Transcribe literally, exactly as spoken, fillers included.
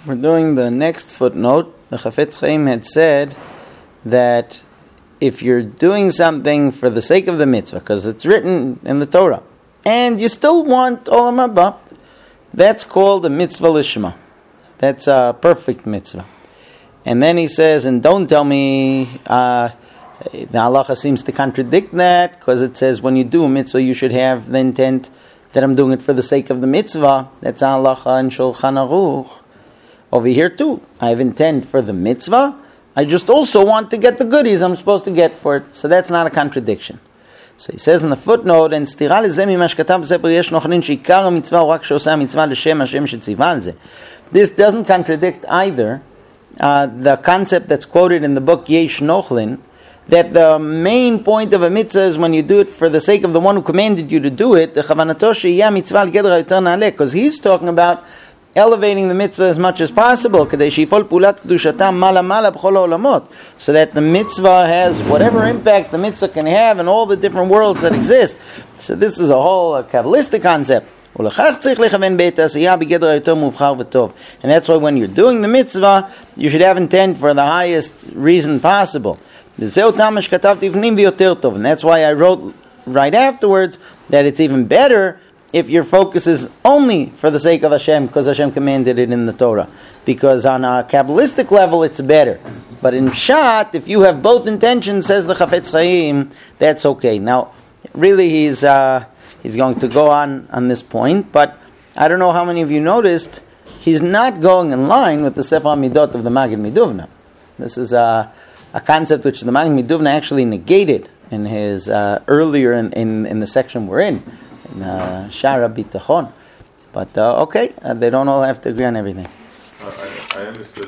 We're doing the next footnote. The Chafetz Chaim had said that if you're doing something for the sake of the mitzvah, because it's written in the Torah, and you still want Olam Haba, that's called a mitzvah lishma. That's a perfect mitzvah. And then he says, and don't tell me, uh, the halacha seems to contradict that, because it says when you do a mitzvah, you should have the intent that I'm doing it for the sake of the mitzvah. That's halacha in Shulchan Aruch. Over here too, I have intent for the mitzvah. I just also want to get the goodies I'm supposed to get for it. So that's not a contradiction. So he says in the footnote, and סתירה לזה ממה שכתב בספר יש נוכחין שעיקר המצווה הוא רק שעושה המצווה לשם השם שציווה על זה. This doesn't contradict either uh, the concept that's quoted in the book Yesh Nochlin, that the main point of a mitzvah is when you do it for the sake of the one who commanded you to do it, because he's talking about elevating the mitzvah as much as possible, so that the mitzvah has whatever impact the mitzvah can have in all the different worlds that exist. So this is a whole uh, Kabbalistic concept. And that's why when you're doing the mitzvah, you should have intent for the highest reason possible. And that's why I wrote right afterwards that it's even better if your focus is only for the sake of Hashem, because Hashem commanded it in the Torah. Because on a Kabbalistic level, it's better. But in Pshat, if you have both intentions, says the Chafetz Chaim, that's okay. Now, really, he's uh, he's going to go on on this point, but I don't know how many of you noticed, he's not going in line with the Sefer Midot of the Maggid Miduvna. This is a, a concept which the Maggid Miduvna actually negated in his uh, earlier in, in, in the section we're in. Uh, Shara Bitachon, but uh, okay, uh, they don't all have to agree on everything. I, I understood